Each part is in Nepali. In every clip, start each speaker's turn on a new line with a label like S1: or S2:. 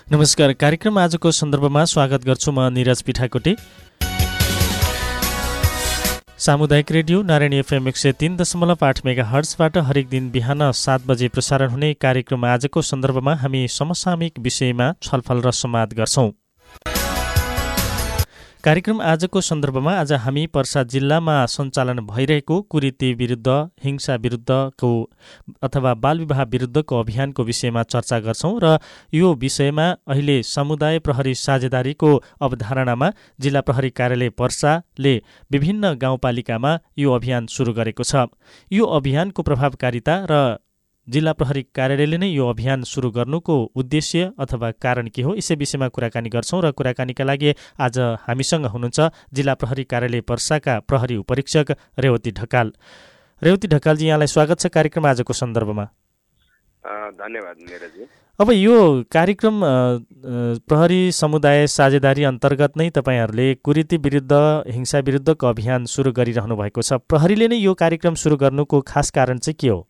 S1: नमस्कार। कार्यक्रम आजको सन्दर्भमा स्वागत गर्छु म निरज पिठाकोटी। सामुदायिक रेडियो नारायणी एफएम 103.8 मेगाहर्ट्जबाट हरेक दिन बिहान 7 बजे प्रसारण हुने कार्यक्रम आजको सन्दर्भमा हामी समसामयिक विषयमा छलफल र संवाद गर्छौं। कार्यक्रम आजको सन्दर्भमा आज हामी पर्सा जिल्लामा सञ्चालन भइरहेको कुरीति विरुद्ध, हिंसा विरुद्धको अथवा बालविवाह विरुद्धको अभियानको विषयमा चर्चा गर्छौं र यो विषयमा अहिले समुदाय प्रहरी साझेदारीको अवधारणामा जिल्ला प्रहरी कार्यालय पर्साले विभिन्न गाउँपालिकामा यो अभियान सुरु गरेको छ। यो अभियानको प्रभावकारिता र जिल्ला प्रहरी कार्यालयले नै यो अभियान सुरु गर्नुको उद्देश्य अथवा कारण के हो, यसै विषयमा कुराकानी गर्छौं र कुराकानीका लागि आज हामीसँग हुनुहुन्छ जिल्ला प्रहरी कार्यालय पर्साका प्रहरी उपरीक्षक रेवती ढकाल। रेवती ढकालजी, यहाँलाई स्वागत छ कार्यक्रम आजको सन्दर्भमा।
S2: धन्यवाद निरजी।
S1: अब यो कार्यक्रम प्रहरी समुदाय साझेदारी अन्तर्गत नै तपाईहरूले कुरीति विरुद्ध, हिंसा विरुद्धको अभियान सुरु गरिरहनु भएको छ। प्रहरीले नै यो कार्यक्रम सुरु गर्नुको खास कारण चाहिँ के हो?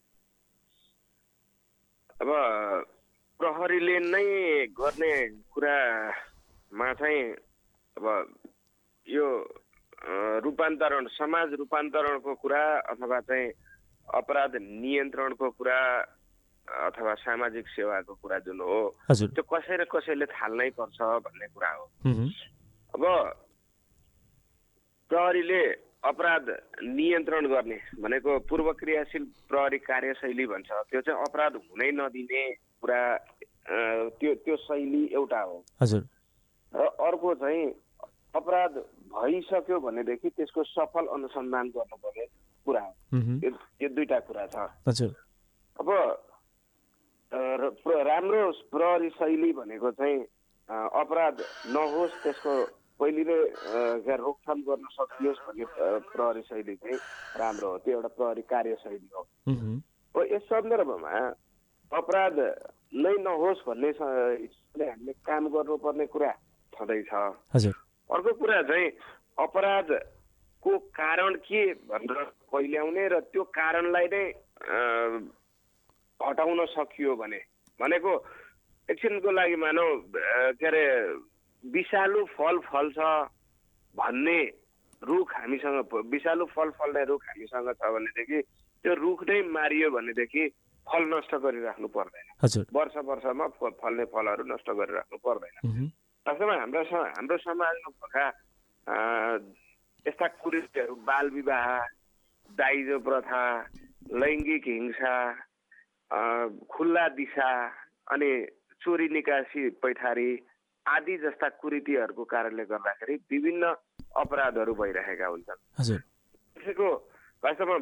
S2: अब प्रहरीले नै गर्ने कुरामा चाहिँ अब यो रूपान्तरण, समाज रूपान्तरणको कुरा अथवा चाहिँ अपराध नियन्त्रणको कुरा अथवा सामाजिक सेवाको कुरा जुन हो, त्यो कसै र कसैले थाल्नै पर्छ भन्ने कुरा हो। अब प्रहरीले अपराध नियन्त्रण गर्ने भनेको पूर्व क्रियाशील प्रहरी कार्यशैली भन्छ, त्यो चाहिँ अपराध हुनै नदिने कुरा, त्यो शैली एउटा हो। र अर्को चाहिँ अपराध भइसक्यो भनेदेखि त्यसको सफल अनुसन्धान गर्नुपर्ने कुरा हो। यो दुईटा कुरा छ। अब राम्रो प्रहरी शैली भनेको चाहिँ अपराध नहोस्, त्यसको पहिले नै रोकथाम गर्न सकियोस् भन्ने प्रहरी शैली चाहिँ राम्रो हो। त्यो एउटा प्रहरी कार्यशैली हो। यस सन्दर्भमा अपराध नै नहोस् भन्ने हामीले काम गर्नुपर्ने कुरा छँदैछ। अर्को कुरा चाहिँ अपराधको कारण के भनेर पहिल्याउने र त्यो कारणलाई नै हटाउन सकियो भनेको एकछिनको लागि मानौ के अरे विषालु फल फल्छ भन्ने रुख हामीसँग, विषालु फल फल्ने रुख हामीसँग छ भनेदेखि त्यो रुख नै मारियो भनेदेखि फल नष्ट गरिराख्नु पर्दैन। वर्षमा फल्ने फलहरू नष्ट गरिराख्नु पर्दैन। वास्तवमा हाम्रो समाजमा भएका यस्ता कुरीतिहरू, बाल विवाह, दाइजो प्रथा, लैङ्गिक हिंसा, खुल्ला दिशा अनि चोरी निकासी पैठारी आदि जस्ता कुरीतिहरूको कारणले गर्दाखेरि विभिन्न अपराधहरू भइरहेका हुन्छन्। त्यसैको वास्तवमा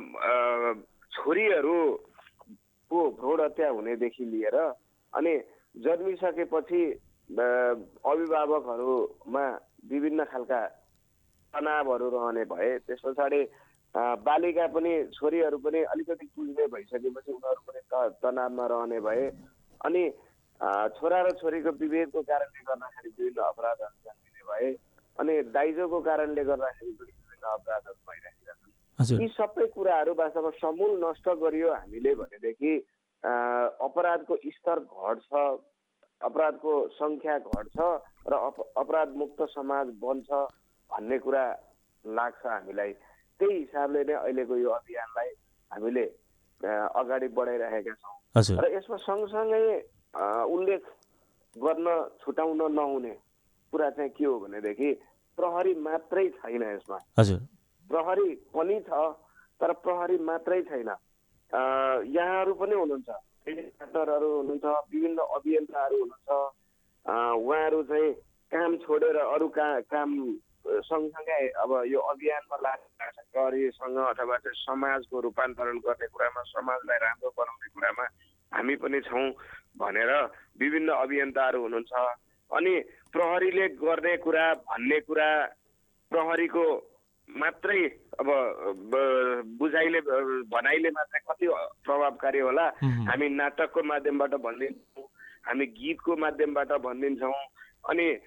S2: छोरीहरूको भ्रूण हत्या हुनेदेखि लिएर अनि जन्मिसकेपछि अभिभावकहरूमा विभिन्न खालका तनावहरू रहने भए, त्यस पछाडि बालिका पनि, छोरीहरू पनि अलिकति बुझ्ने भइसकेपछि उनीहरू पनि तनावमा रहने भए, अनि छोरा र छोरीको विभेदको कारणले गर्दाखेरि विभिन्न अपराधहरू जन्मिने भए, अनि दाइजोको कारणले गर्दाखेरि विभिन्न अपराधहरू भइरहेका छन्। यी सबै कुराहरू वास्तवमा समूल नष्ट गरियो हामीले भनेदेखि अपराधको स्तर घट्छ, अपराधको संख्या घट्छ र अपराध मुक्त समाज बन्छ भन्ने कुरा लाग्छ हामीलाई। त्यही हिसाबले नै अहिलेको यो अभियानलाई हामीले अगाडि बढाइरहेका छौँ। र यसमा सँगसँगै उल्लेख गर्न छुटाउन नहुने कुरा चाहिँ के हो भनेदेखि प्रहरी मात्रै छैन यसमा। प्रहरी पनि छ, तर प्रहरी मात्रै छैन। यहाँहरू पनि हुनुहुन्छ, इन्स्पेक्टरहरू हुनुहुन्छ, विभिन्न अभियन्ताहरू हुनुहुन्छ। उहाँहरू चाहिँ काम छोडेर अरू काम सँगसँगै अब यो अभियानमा लागेका छ। प्रहरीसँग अथवा चाहिँ समाजको रूपान्तरण गर्ने कुरामा, समाजलाई राम्रो बनाउने कुरामा हामी पनि छौँ भनेर विभिन्न अभियन्ताहरू हुनुहुन्छ। अनि प्रहरीले गर्ने कुरा, भन्ने कुरा प्रहरीको मात्रै अब बुझाइले, भनाइले मात्रै कति प्रभावकारी होला। हामी नाटकको माध्यमबाट भनिदिन्छौँ, हामी गीतको माध्यमबाट भनिदिन्छौँ, अनि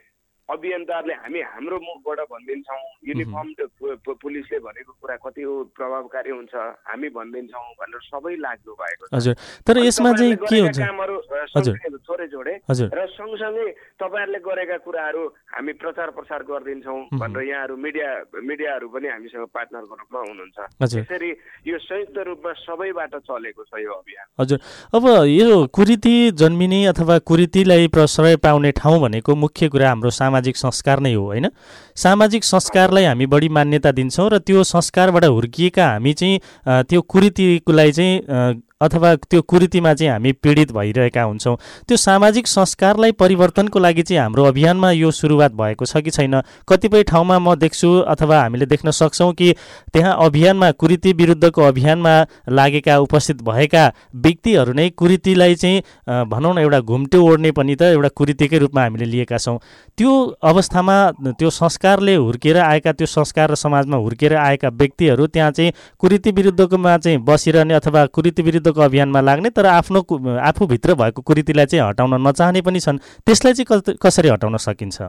S2: अभियन्ताहरूले हामी हाम्रो मुखबाट भनिदिन्छौँ युनिफर्म पुलिसले भनेको कुरा कति हो प्रभावकारी हुन्छ हामी भनिदिन्छौँ भनेर सबै लाग्नु भएको छ।
S1: हजुर, तर यसमा चाहिँ के हुन्छ
S2: कामहरू थोरै जोडे र सँगसँगै तपाईँहरूले गरेका कुराहरू हामी प्रचार प्रसार गरिदिन्छौँ भनेर यहाँहरू मिडियाहरू पनि हामीसँग पार्टनरको रूपमा हुनुहुन्छ। त्यसरी यो संयुक्त रूपमा सबैबाट चलेको छ यो अभियान।
S1: हजुर, अब यो कुरीति जन्मिने अथवा कुरीतिलाई प्रश्रय पाउने ठाउँ भनेको मुख्य कुरा हाम्रो सामाजिक संस्कार नै हो होइन। सामाजिक संस्कारलाई हामी बढी मान्यता दिन्छौँ र त्यो संस्कारबाट हुर्किएका हामी चाहिँ त्यो कुरीतिलाई चाहिँ अथवा त्यो कुरीतिमा चाहिँ हामी पीडित भइरहेका हुन्छौँ। त्यो सामाजिक संस्कारलाई परिवर्तनको लागि चाहिँ हाम्रो अभियानमा यो सुरुवात भएको छ कि छैन? कतिपय ठाउँमा म देख्छु अथवा हामीले देख्न सक्छौँ कि त्यहाँ अभियानमा कुरीति विरुद्धको अभियानमा लागेका उपस्थित भएका व्यक्तिहरू नै कुरीतिलाई चाहिँ भनौँ न एउटा घुम्टो ओढ्ने पनि त एउटा कुरीतिकै रूपमा हामीले लिएका छौँ। त्यो अवस्थामा त्यो संस्कारले हुर्किएर आएका त्यो संस्कार र समाजमा हुर्किएर आएका व्यक्तिहरू त्यहाँ चाहिँ कुरीति विरुद्धकोमा चाहिँ बसिरहने अथवा कुरीति विरुद्धको अभियानमा लाग्ने तर आफूभित्र भएको कुरीतिलाई चाहिँ हटाउन नचाहने पनि छन्। त्यसलाई चाहिँ कसरी हटाउन सकिन्छ?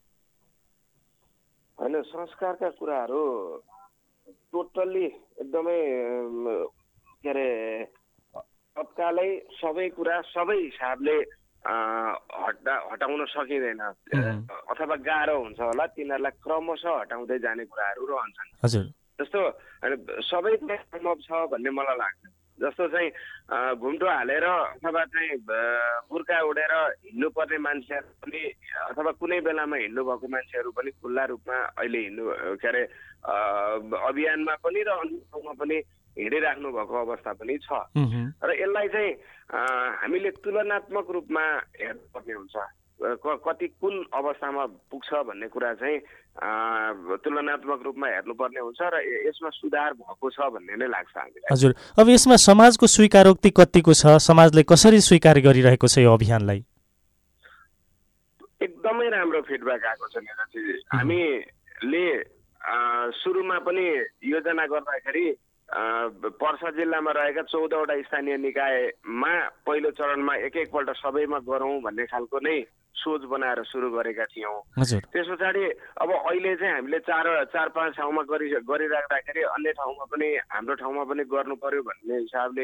S2: होइन, संस्कारका कुराहरू टोटल्ली एकदमै के अरे तत्कालै सबै कुरा सबै हिसाबले हटाउन सकिँदैन अथवा गाह्रो हुन्छ होला। तिनीहरूलाई क्रमशः हटाउँदै जाने कुराहरू रहन्छन्।
S1: हजुर,
S2: जस्तो सबै सम्भव छ भन्ने मलाई लाग्छ। जस्तो चाहिँ घुम्टो हालेर अथवा चाहिँ बुर्का उडेर हिँड्नुपर्ने मान्छेहरू पनि अथवा कुनै बेलामा हिँड्नु भएको मान्छेहरू पनि खुल्ला रूपमा अहिले के अरे अभियानमा पनि र अन्य ठाउँमा पनि हिँडिराख्नु भएको अवस्था पनि छ। र यसलाई चाहिँ हामीले तुलनात्मक रूपमा हेर्नुपर्ने हुन्छ। कति कुन अवस्थामा पुग्छ भन्ने कुरा चाहिँ तुलनात्मक रूपमा हेर्नुपर्ने हुन्छ र यसमा सुधार भएको छ भन्ने नै लाग्छ हामीलाई।
S1: हजुर, अब यसमा समाजको स्वीकारोक्ति कतिको छ? समाजले कसरी स्वीकार गरिरहेको छ यो अभियानलाई?
S2: एकदमै राम्रो फिडब्याक आएको छ निरजी। हामीले सुरुमा पनि योजना गर्दाखेरि पर्सा जिल्लामा रहेका 14वटा स्थानीय निकायमा पहिलो चरणमा एकपल्ट सबैमा गरौँ भन्ने खालको नै सोच बनाएर सुरु गरेका थियौँ। त्यस पछाडि अब अहिले चाहिँ हामीले 4-5 ठाउँमा गरिराख्दाखेरि अन्य ठाउँमा पनि हाम्रो ठाउँमा पनि गर्नु पर्यो भन्ने हिसाबले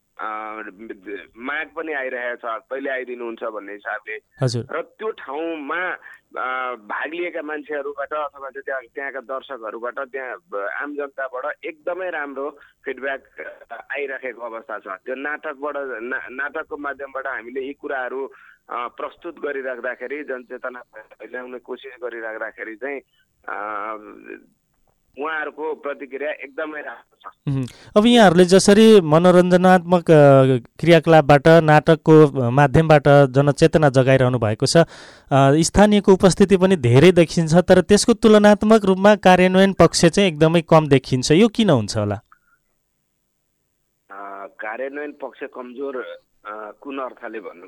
S2: माग पनि आइरहेको छ, कहिले आइदिनुहुन्छ भन्ने हिसाबले। र त्यो ठाउँमा भाग लिएका मान्छेहरूबाट अथवा त्यहाँका दर्शकहरूबाट त्यहाँ आम जनताबाट एकदमै राम्रो फिडब्याक आइराखेको अवस्था छ। त्यो नाटकको माध्यमबाट हामीले यी कुराहरू प्रस्तुत गरिराख्दाखेरि जनचेतना ल्याउने कोसिस गरिराख्दाखेरि चाहिँ उहाँहरूको प्रतिक्रिया एकदमै राम्रो छ।
S1: अब यहाँहरूले जसरी मनोरञ्जनात्मक क्रियाकलापबाट नाटकको माध्यमबाट जनचेतना जगाइरहनु भएको छ, स्थानीयको उपस्थिति पनि धेरै देखिन्छ तर त्यसको तुलनात्मक रूपमा कार्यान्वयन पक्ष चाहिँ एकदमै कम देखिन्छ। यो किन हुन्छ होला?
S2: कार्यान्वयन पक्ष कमजोर कुन अर्थले भन्नु?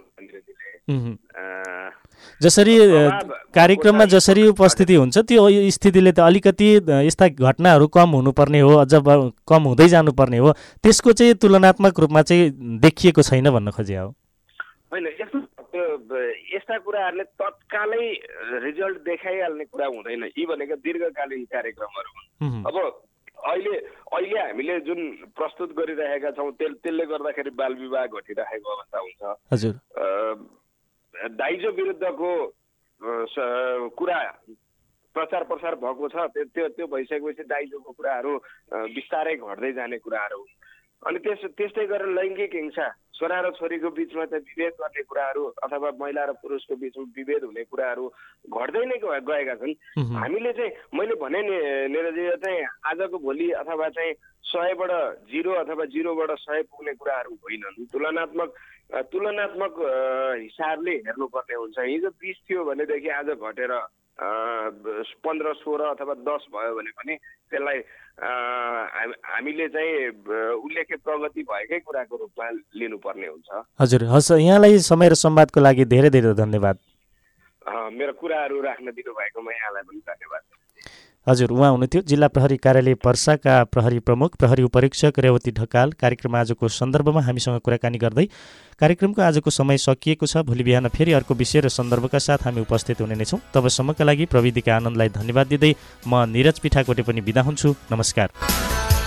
S1: जसरी कार्यक्रममा जसरी उपस्थिति हुन्छ त्यो स्थितिले त अलिकति यस्ता घटनाहरू कम हुनुपर्ने हो, अझ कम हुँदै जानुपर्ने हो, त्यसको चाहिँ तुलनात्मक रूपमा चाहिँ देखिएको छैन भन्न खोजे हो।
S2: होइन, यस्ता कुराहरूले तत्कालै रिजल्ट देखाइहाल्ने कुरा हुँदैन। यी भनेको दीर्घकालीन कार्यक्रमहरू हुन्। अब अहिले हामीले जुन प्रस्तुत गरिरहेका छौँ त्यसले गर्दाखेरि बाल विवाह घटिरहेको अवस्था हुन्छ।
S1: हजुर,
S2: दाइजो विरुद्धको कुरा प्रचार प्रसार भएको छ, त्यो भइसकेपछि दाइजोको कुराहरू बिस्तारै घट्दै जाने कुराहरू। अनि त्यस्तै गरेर लैङ्गिक हिंसा, छोरा र छोरीको बिचमा चाहिँ विभेद गर्ने कुराहरू अथवा महिला र पुरुषको बिचमा विभेद हुने कुराहरू घट्दै नै गएका छन्। हामीले चाहिँ मैले भने नि निरजी चाहिँ आजको भोलि अथवा चाहिँ 100बाट 0 अथवा 0बाट 100 पुग्ने कुराहरू होइनन्। तुलनात्मक हिसाबले हेर्नुपर्ने हुन्छ। हिजो 20 थियो भनेदेखि आज घटेर 15, 16 अथवा 10 भयो भने पनि त्यसलाई हामीले चाहिँ उल्लेख्य प्रगति भएकै कुराको रूपमा लिनुपर्ने हुन्छ।
S1: हजुर, हस्, यहाँलाई समय र संवादको लागि धेरै धेरै धन्यवाद।
S2: मेरो कुराहरू राख्न दिनुभएकोमा यहाँलाई पनि धन्यवाद।
S1: हजुर, उहाँ हुनुहुन्थ्यो जिल्ला प्रहरी कार्यालय पर्साका प्रहरी प्रमुख प्रहरी उपरीक्षक रेवती ढकाल। कार्यक्रम आजको सन्दर्भमा हामीसँग कुराकानी गर्दै कार्यक्रमको आजको समय सकिएको छ। भोलि बिहान फेरि अर्को विषय र सन्दर्भका साथ हामी उपस्थित हुने नै छौँ। तबसम्मका लागि प्रविधिका आनन्दलाई धन्यवाद दिँदै म निरज पिठाकोटे पनि बिदा हुन्छु। नमस्कार।